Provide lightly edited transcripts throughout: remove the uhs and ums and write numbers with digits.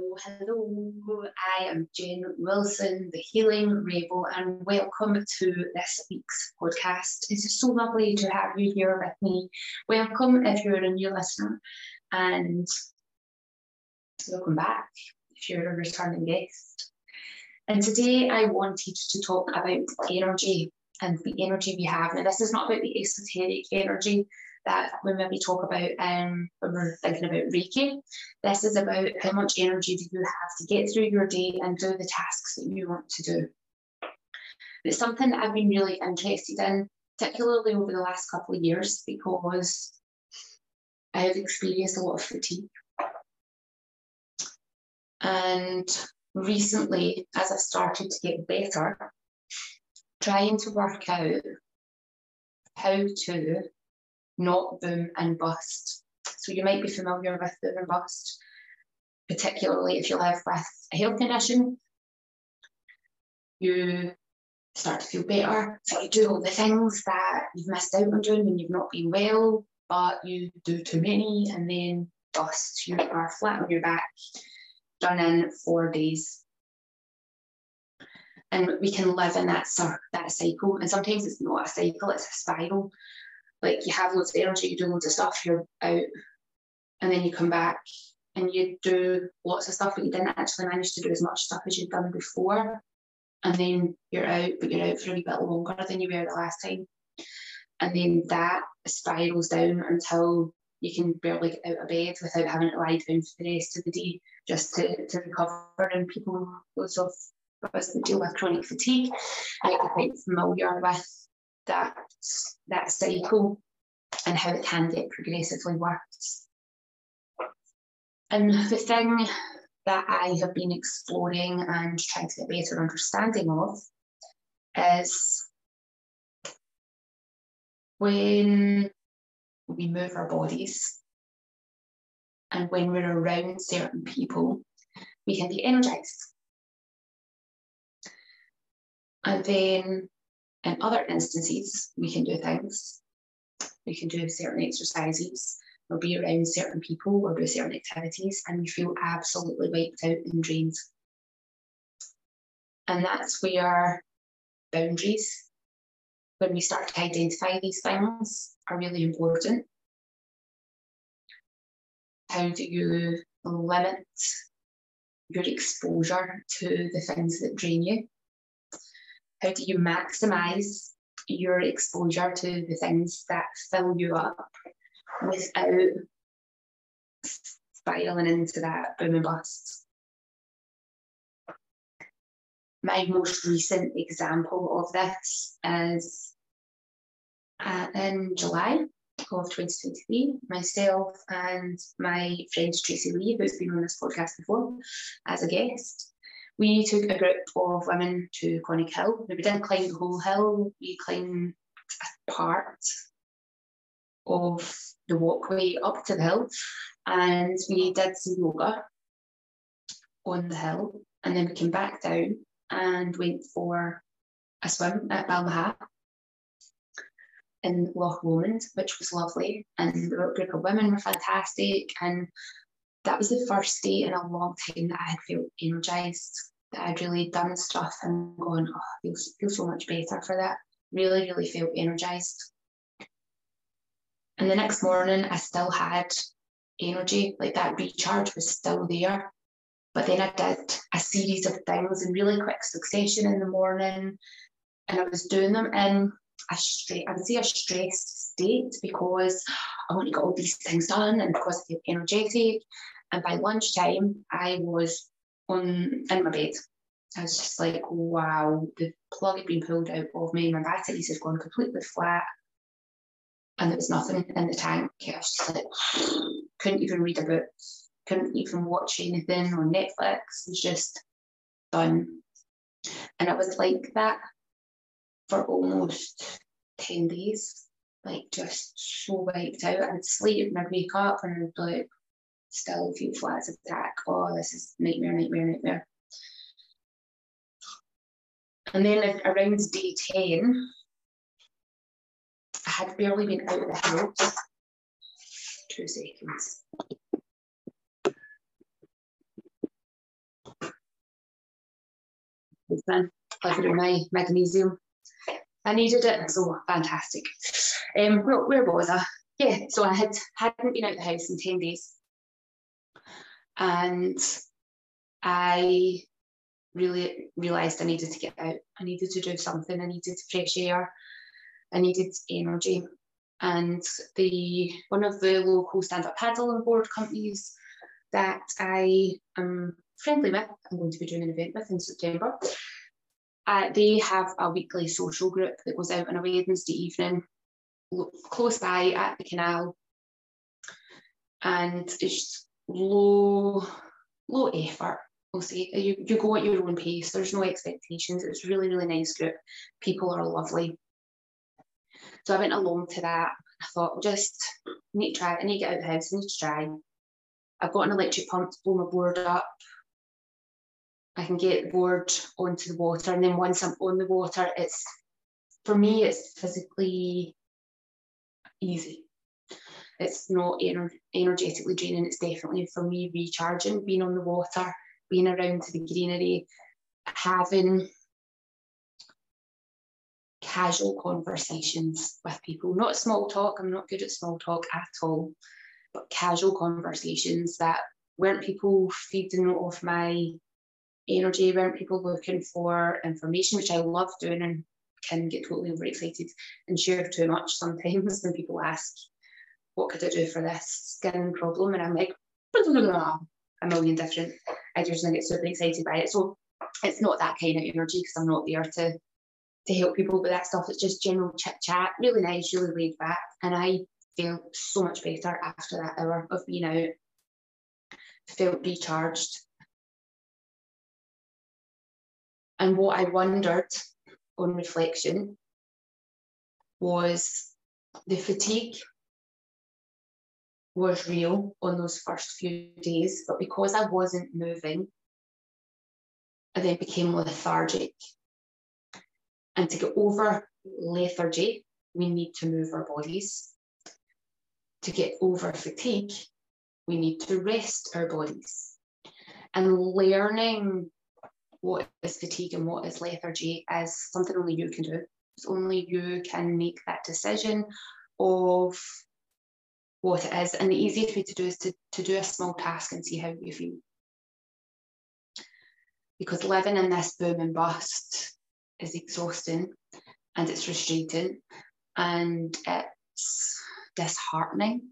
Hello. I am Jen Wilson, the Healing Rebel, and welcome to this week's podcast. It's so lovely to have you here with me. Welcome if you're a new listener, and welcome back if you're a returning guest. And today I wanted to talk about energy and the energy we have. Now, this is not about the esoteric energy that we maybe talk about when we're thinking about Reiki. This is about how much energy do you have to get through your day and do the tasks that you want to do. It's something that I've been really interested in, particularly over the last couple of years, because I have experienced a lot of fatigue. And recently, as I've started to get better, trying to work out how to not boom and bust. So you might be familiar with boom and bust, particularly if you live with a health condition. You start to feel better, so you do all the things that you've missed out on doing when you've not been well, but you do too many and then bust. You are flat on your back, done in 4 days. And we can live in that cycle. And sometimes it's not a cycle, it's a spiral. Like you have loads of energy, you do loads of stuff, you're out, and then you come back and you do lots of stuff, but you didn't actually manage to do as much stuff as you'd done before. And then you're out, but you're out for a wee bit longer than you were the last time. And then that spirals down until you can barely get out of bed without having to lie down for the rest of the day just to recover. And people, loads of us that deal with chronic fatigue, might be quite familiar with that cycle and how it can get progressively worse. And the thing that I have been exploring and trying to get better understanding of is when we move our bodies and when we're around certain people, we can be energized. And then in other instances, we can do things. We can do certain exercises or be around certain people or do certain activities and we feel absolutely wiped out and drained. And that's where boundaries, when we start to identify these things, are really important. How do you limit your exposure to the things that drain you? How do you maximize your exposure to the things that fill you up without spiraling into that boom and bust? My most recent example of this is in July of 2023, myself and my friend Tracy Lee, who's been on this podcast before as a guest, we took a group of women to Conic Hill. We didn't climb the whole hill, we climbed a part of the walkway up to the hill, and we did some yoga on the hill, and then we came back down and went for a swim at Balmaha in Loch Lomond, which was lovely, and the group of women were fantastic, and that was the first day in a long time that I had felt energised, that I'd really done stuff and gone, oh, I feel so much better for that. Really, really felt energised. And the next morning, I still had energy, like that recharge was still there. But then I did a series of things in really quick succession in the morning, and I was doing them in a stressed state because I want to get all these things done and because I feel energetic. And by lunchtime, I was in my bed. I was just like, wow, the plug had been pulled out of me, my batteries had gone completely flat, and there was nothing in the tank. I was just like, couldn't even read a book, couldn't even watch anything on Netflix. It was just done. And I was like that for almost 10 days, like just so wiped out. I'd sleep and I'd wake up and I'd like still feel flat as a tack. Oh, this is nightmare. And then around day 10, I had barely been out of the house. 2 seconds. Living my magnesium. I needed it, so fantastic. Where was I? Yeah, so I hadn't been out the house in 10 days. And I really realised I needed to get out. I needed to do something. I needed fresh air. I needed energy. And one of the local stand-up paddle board companies that I am friendly with, I'm going to be doing an event with in September. They have a weekly social group that goes out on a Wednesday evening close by at the canal, and it's low effort, we'll say. You go at your own pace, there's no expectations. It's really, really nice group. People are lovely. So I went along to that. I thought, I need to try it. I need to get out of the house. I need to try. I've got an electric pump to blow my board up. I can get the board onto the water, and then once I'm on the water, for me, it's physically easy. It's not energetically draining. It's definitely, for me, recharging, being on the water, being around the greenery, having casual conversations with people. Not small talk. I'm not good at small talk at all, but casual conversations that weren't people feeding off my energy, weren't people looking for information, which I love doing and can get totally overexcited and share too much sometimes when people ask, what could I do for this skin problem? And I'm like, a million different ideas, and I get super excited by it. So it's not that kind of energy, because I'm not there to help people with that stuff. It's just general chit chat, really nice, really laid back. And I felt so much better after that hour of being out. Felt recharged. And what I wondered on reflection was the fatigue was real on those first few days, but because I wasn't moving, I then became lethargic. And to get over lethargy, we need to move our bodies. To get over fatigue, we need to rest our bodies. And learning what is fatigue and what is lethargy is something only you can do. It's only you can make that decision of what it is. And the easiest way to do is to do a small task and see how you feel. Because living in this boom and bust is exhausting, and it's frustrating, and it's disheartening.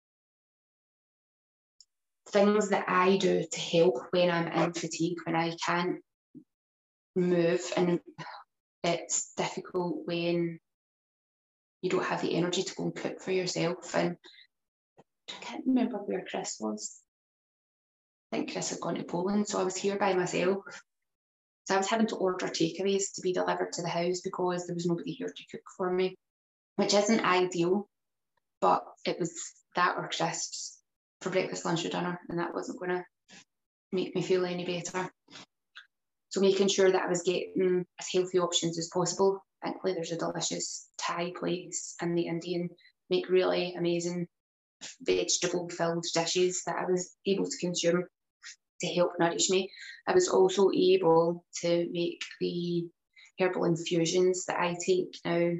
Things that I do to help when I'm in fatigue, when I can't move, and it's difficult when you don't have the energy to go and cook for yourself. And I can't remember where Chris was. I think Chris had gone to Poland, so I was here by myself. So I was having to order takeaways to be delivered to the house because there was nobody here to cook for me, which isn't ideal, but it was that or crisps for breakfast, lunch or dinner, and that wasn't going to make me feel any better. So making sure that I was getting as healthy options as possible. Thankfully, there's a delicious Thai place in the Indian, make really amazing vegetable-filled dishes that I was able to consume to help nourish me. I was also able to make the herbal infusions that I take now.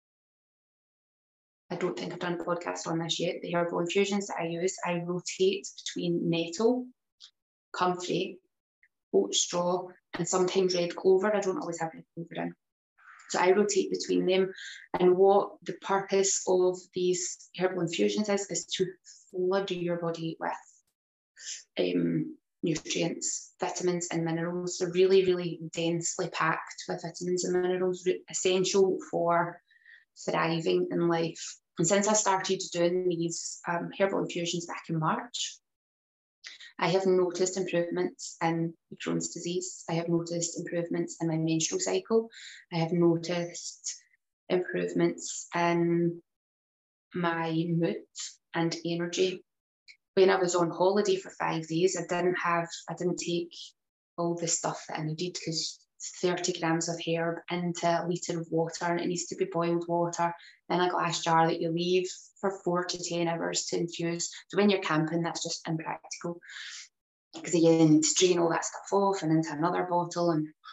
I don't think I've done a podcast on this yet. The herbal infusions that I use, I rotate between nettle, comfrey, oat straw, and sometimes red clover. I don't always have red clover in. So I rotate between them. And what the purpose of these herbal infusions is to flood your body with nutrients, vitamins and minerals. They're really, really densely packed with vitamins and minerals, essential for thriving in life. And since I started doing these herbal infusions back in March, I have noticed improvements in Crohn's disease. I have noticed improvements in my menstrual cycle. I have noticed improvements in my mood and energy. When I was on holiday for 5 days, I didn't take all the stuff that I needed, because 30 grams of herb into a litre of water, and it needs to be boiled water in a glass jar that you leave for 4 to 10 hours to infuse. So when you're camping, that's just impractical, because again, you need to drain all that stuff off and into another bottle, and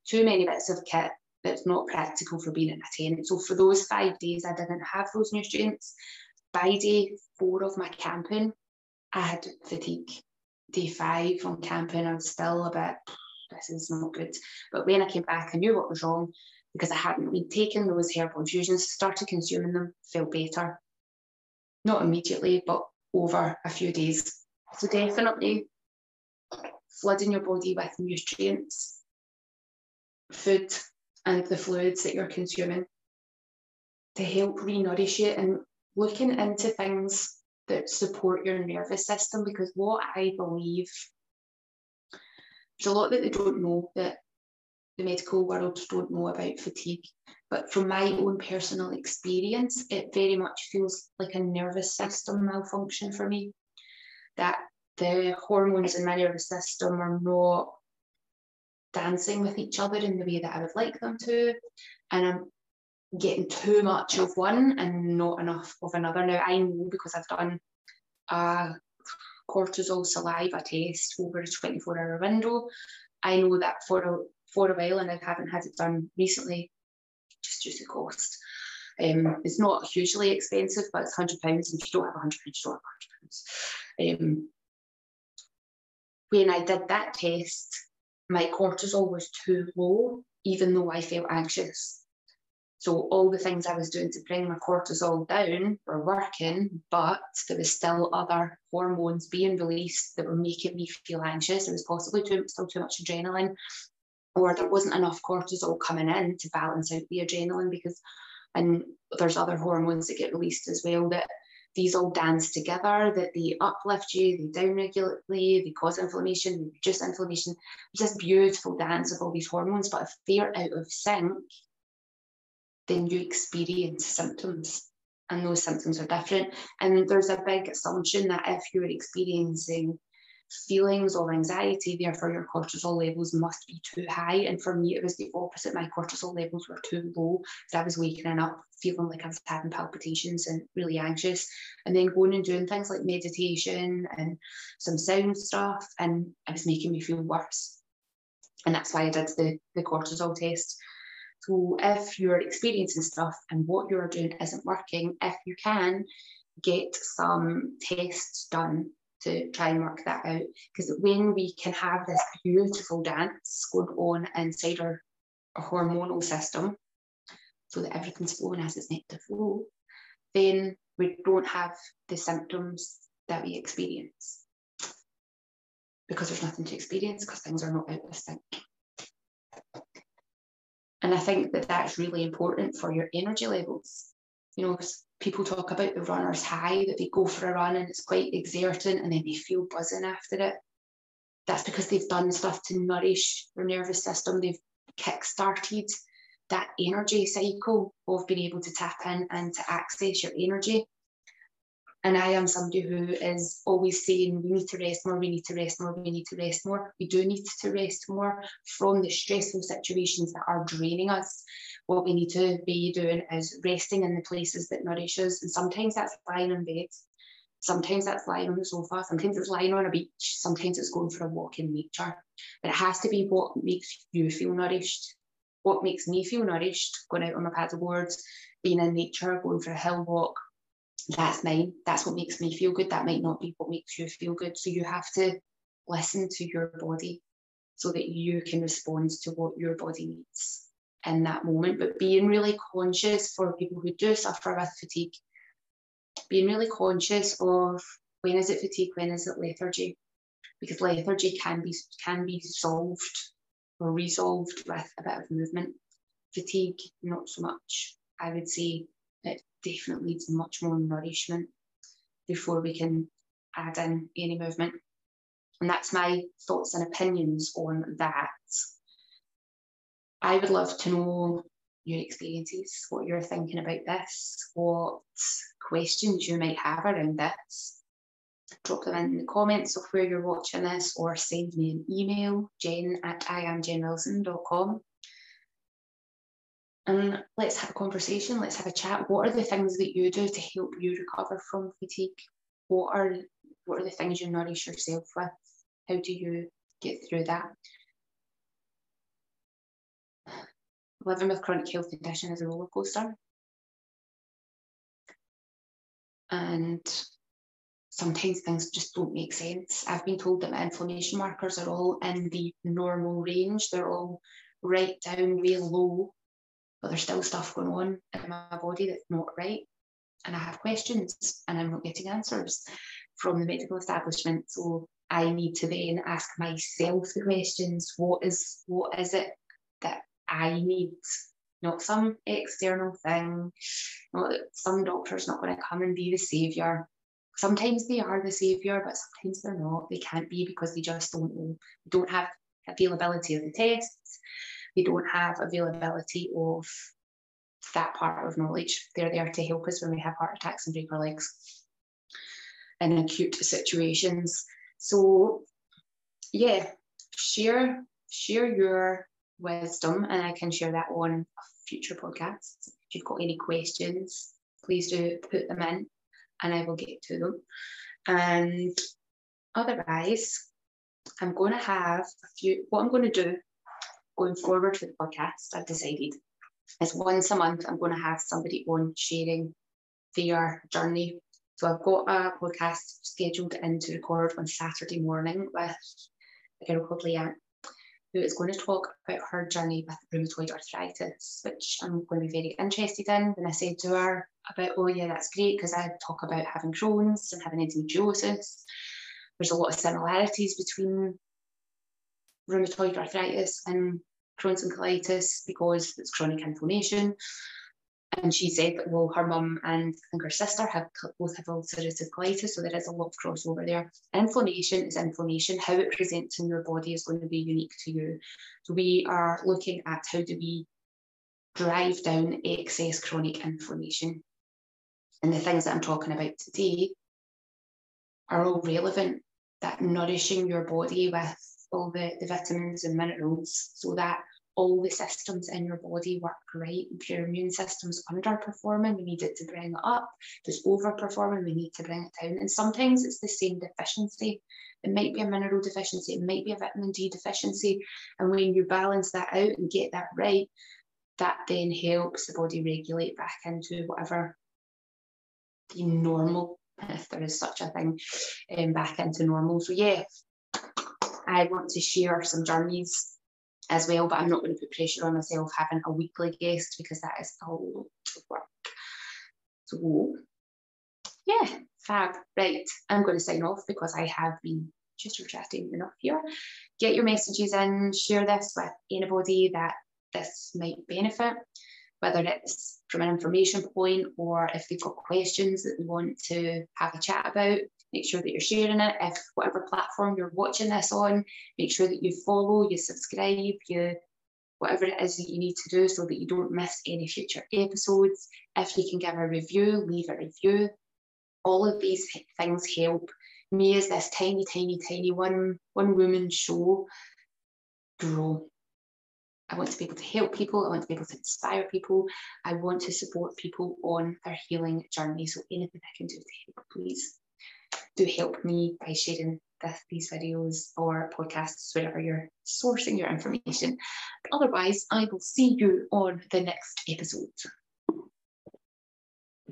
too many bits of kit that's not practical for being in a tent. So for those 5 days, I didn't have those nutrients. By day 4 of my camping, I had fatigue. Day 5 on camping, I was still a bit, this is not good. But when I came back, I knew what was wrong because I hadn't been taking those herbal infusions, started consuming them, felt better. Not immediately, but over a few days. So definitely flooding your body with nutrients, food, and the fluids that you're consuming to help re-nourish you, and looking into things that support your nervous system, because what I believe, there's a lot that they don't know, that the medical world don't know about fatigue, but from my own personal experience, it very much feels like a nervous system malfunction for me, that the hormones in my nervous system are not dancing with each other in the way that I would like them to, and I'm getting too much of one and not enough of another. Now, I know because I've done a cortisol saliva test over a 24-hour window, I know that for a while, and I haven't had it done recently, just due to cost. It's not hugely expensive, but it's £100, and if you don't have £100, you don't have £100. When I did that test, my cortisol was too low, even though I felt anxious. So all the things I was doing to bring my cortisol down were working, but there was still other hormones being released that were making me feel anxious. There was possibly still too much adrenaline, or there wasn't enough cortisol coming in to balance out the adrenaline, and there's other hormones that get released as well, that these all dance together, that they uplift you, they downregulate you, they cause inflammation, they reduce inflammation. It's this beautiful dance of all these hormones, but if they're out of sync, then you experience symptoms, and those symptoms are different. And there's a big assumption that if you're experiencing feelings of anxiety, therefore your cortisol levels must be too high. And for me, it was the opposite. My cortisol levels were too low. So I was waking up feeling like I was having palpitations and really anxious, and then going and doing things like meditation and some sound stuff, and it was making me feel worse. And that's why I did the cortisol test. So if you're experiencing stuff and what you're doing isn't working, if you can, get some tests done to try and work that out. Because when we can have this beautiful dance going on inside our hormonal system, so that everything's flowing as it's meant to flow, then we don't have the symptoms that we experience. Because there's nothing to experience, because things are not out of sync. And I think that that's really important for your energy levels. You know, people talk about the runner's high, that they go for a run and it's quite exerting and then they feel buzzing after it. That's because they've done stuff to nourish their nervous system. They've kick-started that energy cycle of being able to tap in and to access your energy. And I am somebody who is always saying, we need to rest more, we need to rest more, we need to rest more. We do need to rest more from the stressful situations that are draining us. What we need to be doing is resting in the places that nourish us. And sometimes that's lying in bed. Sometimes that's lying on the sofa. Sometimes it's lying on a beach. Sometimes it's going for a walk in nature. But it has to be what makes you feel nourished. What makes me feel nourished, going out on my paddleboard, being in nature, going for a hill walk, that's mine. That's what makes me feel good. That might not be what makes you feel good. So you have to listen to your body so that you can respond to what your body needs in that moment. But being really conscious for people who do suffer with fatigue, being really conscious of when is it fatigue, when is it lethargy, because lethargy can be solved or resolved with a bit of movement. Fatigue, not so much. I would say it definitely needs much more nourishment before we can add in any movement. And that's my thoughts and opinions on that. I would love to know your experiences, what you're thinking about this, what questions you might have around this. Drop them in the comments of where you're watching this, or send me an email, jen@iamjenwilson.com. And let's have a conversation, let's have a chat. What are the things that you do to help you recover from fatigue? What are the things you nourish yourself with? How do you get through that? living with chronic health condition is a roller coaster. And sometimes things just don't make sense. I've been told that my inflammation markers are all in the normal range. They're all right down, real low, but there's still stuff going on in my body that's not right. And I have questions and I'm not getting answers from the medical establishment. So I need to then ask myself the questions. What is it that I need? Not some external thing. Not that some doctor's not going to come and be the saviour. Sometimes they are the saviour, but sometimes they're not. They can't be because they just don't know. They don't have availability of the tests. They don't have availability of that part of knowledge. They're there to help us when we have heart attacks and break our legs in acute situations. So yeah, share your wisdom, and I can share that on future podcasts. If you've got any questions, please do put them in and I will get to them. And otherwise, I'm going to have what I'm going to do going forward for the podcast, I've decided, is once a month I'm going to have somebody on sharing their journey. So I've got a podcast scheduled in to record on Saturday morning with a girl called Leanne, who is going to talk about her journey with rheumatoid arthritis, which I'm going to be very interested in. When I said to her about, oh yeah, that's great, because I talk about having Crohn's and having endometriosis. There's a lot of similarities between rheumatoid arthritis and Crohn's and colitis because it's chronic inflammation. And she said that, well, her mum and I think her sister both have ulcerative colitis, so there is a lot of crossover there. Inflammation is inflammation. How it presents in your body is going to be unique to you. So we are looking at how do we drive down excess chronic inflammation. And the things that I'm talking about today are all relevant, that nourishing your body with all the vitamins and minerals so that all the systems in your body work right. If your immune system's underperforming, we need it to bring it up. If it's overperforming, we need to bring it down. And sometimes it's the same deficiency. It might be a mineral deficiency, it might be a vitamin D deficiency. And when you balance that out and get that right, that then helps the body regulate back into whatever the normal, if there is such a thing, back into normal. So yeah, I want to share some journeys as well, but I'm not going to put pressure on myself having a weekly guest because that is a lot of work. So yeah, fab. Right, I'm going to sign off because I have been just chatting enough here. Get your messages in, share this with anybody that this might benefit, whether it's from an information point or if they've got questions that they want to have a chat about. Make sure that you're sharing it. If whatever platform you're watching this on, make sure that you follow, you subscribe, whatever it is that you need to do so that you don't miss any future episodes. If you can give a review, leave a review. All of these things help me as this tiny one woman show grow. I want to be able to help people. I want to be able to inspire people. I want to support people on their healing journey. So anything I can do to help, please do help me by sharing these videos or podcasts, wherever you're sourcing your information. But otherwise, I will see you on the next episode.